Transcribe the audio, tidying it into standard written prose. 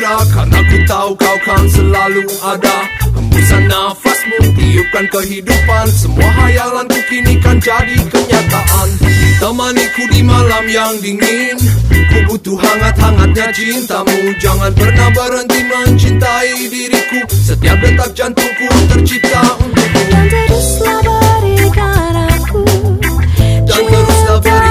tiada, karena ku tahu kau kan selalu ada. Hembusan nafasmu tiupkan kehidupan, semua hayalanku kini kan jadi kenyataan. Temaniku di malam yang dingin, ku butuh hangat-hangatnya cintamu. Jangan pernah berhenti mencintai diriku, setiap detak jantungku tercipta untukmu. Dan teruslah berikan aku Dan teruslah berikan